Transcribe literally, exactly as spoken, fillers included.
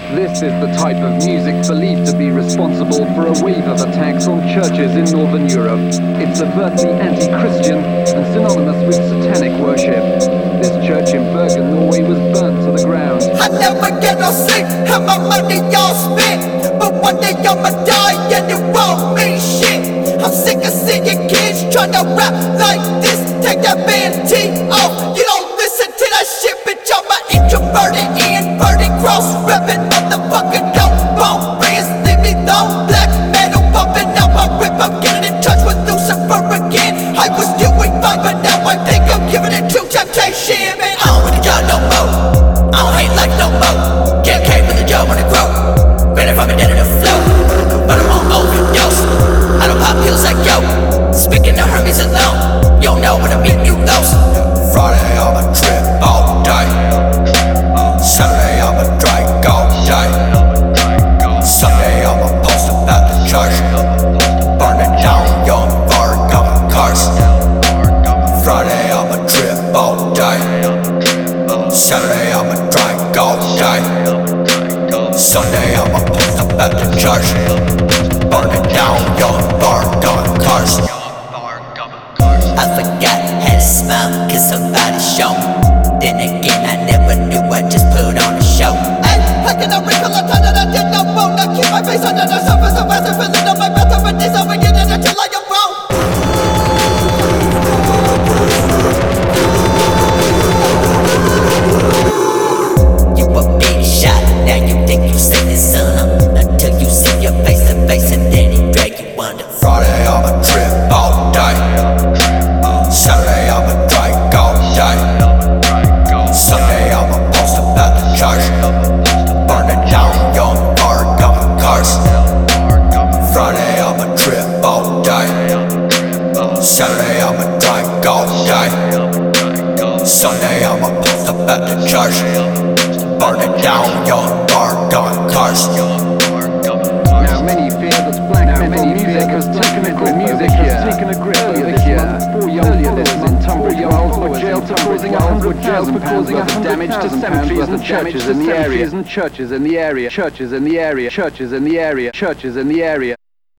This is the type of music believed to be responsible for a wave of attacks on churches in Northern Europe. It's overtly anti-Christian and synonymous with satanic worship. This church in Bergen, Norway was burnt to the ground. I never get no sleep, and my money y'all spent. But one day I'ma die and it won't mean shit. I'm sick of seeing kids trying to rap like this. Take that band T off, you don't listen to that shit, bitch. I'm an introverted, inverted, cross-reppin' motherfucker. Don't bone friends, leave me alone. Black metal bumping out my whip. I'm getting in touch with Lucifer again. I was doing fine, but now I think I'm giving it to temptation. Man, I don't really got no more. I don't hate life no more. Can't cave with the jaw when it grow. Granted from it dead in the flow, but I'm on overdose. I don't pop pills like yo. Speaking of Hermes alone, you don't know what I mean, you lost. Friday I'm a trip all day. Saturday I'm a drink all day. Sunday I'm a post about the church. Burn it down, young bar, got my cars. Friday I'm a trip all day. Saturday I'm a drink all day. Sunday I'm a post about the church. Burn it down, young bar, got my cars. I forgot how to smile, cause somebody showed me. Then again, I never knew, I just put on a show. Hey, how can I recall a time that I did not want to keep my face under the surface of acid, filling up my breath of a days over again until I am wrong. You a big shot, now you think you say this son until you see your face to face and then he drag you under. Friday I'm a trip all day. Saturday I'm a drink all day. Sunday I'm a post about the church. Burn it down, young bar, got my cars. Friday I'm a trip all day. Saturday I'm a drink all day. Sunday I'm a post about the church. Burn it down, young bar, got my cars. Now many fear that black metal music has taken a grip music has taken a grip over here. Earlier this month, Tunbridge-Wells were jailed for causing a hundred thousand pounds worth of damage to cemeteries and churches in the area. And churches in the area. Churches in the area. Churches in the area. Churches in the area.